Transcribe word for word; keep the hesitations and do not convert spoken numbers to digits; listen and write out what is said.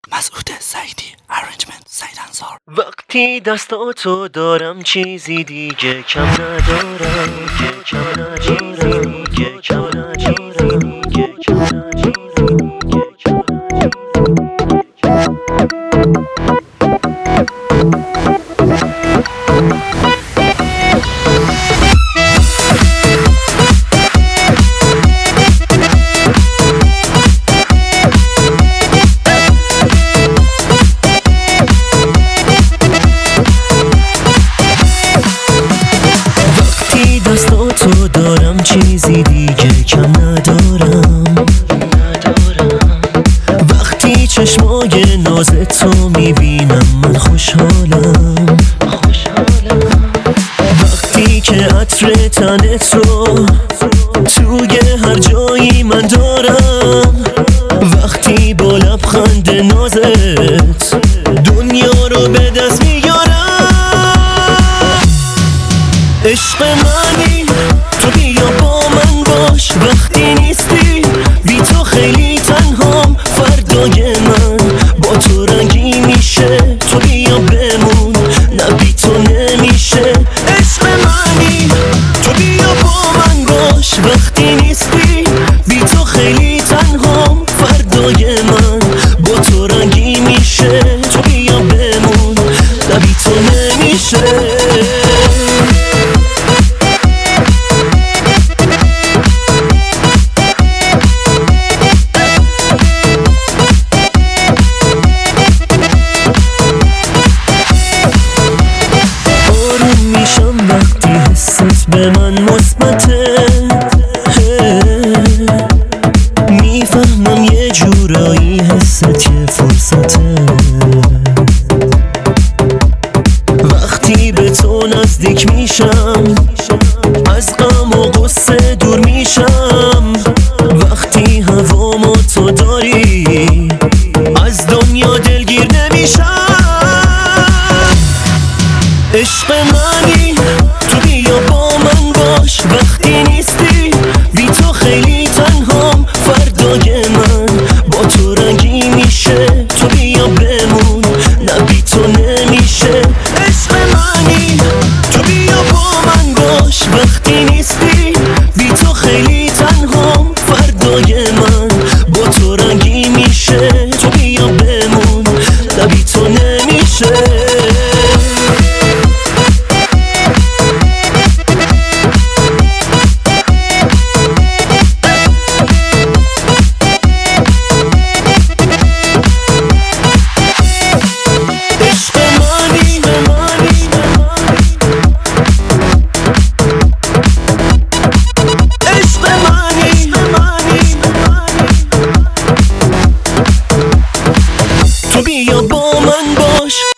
مسعود سعیدی ارنجمنت سعید انصار. وقتی دستاتو دارم چیزی دیگه کم ندارم، که کم ندارم، که کم ندارم، که کم ندارم. دستاتو دارم چیزی دیگه کم ندارم. وقتی چشمای نازتو میبینم من خوشحالم. وقتی که عطر تنتو توی هر جایی من دارم. وقتی با لبخند نازت دنیا رو به دست میارم. عشق منی تو بیا با من باش، وقتی نیستی بی تو خیلی تنهام. فردای من با تو رنگی میشه، تو بیا بمون نه بی تو نمیشه. عشق منی تو بیا با من باش، وقتی نیستی بی تو خیلی تنهام. فردای من با تو رنگی میشه، تو بیا بمون نه بی تو نمیشه. وقتی حست به من مثبته، میفهمم یه جورایی حست یه فرصته. وقتی به تو نزدیک میشم از غم و غصه دور میشم. وقتی هوامو تو داری از دنیا دلگیر نمیشم. عشق منی تو بیا با من باش، وقتی نیستی بی تو خیلی تنهام. فردای من با تو رنگی میشه، تو بیا بمون نه بی تو نمیشه. عشق منی تو بیا با من باش، وقتی نیستی بی تو خیلی تنهام. فردای من با تو رنگی میشه، تو بیا بمون نه بی تو نمیشه. تو بیا با من باش.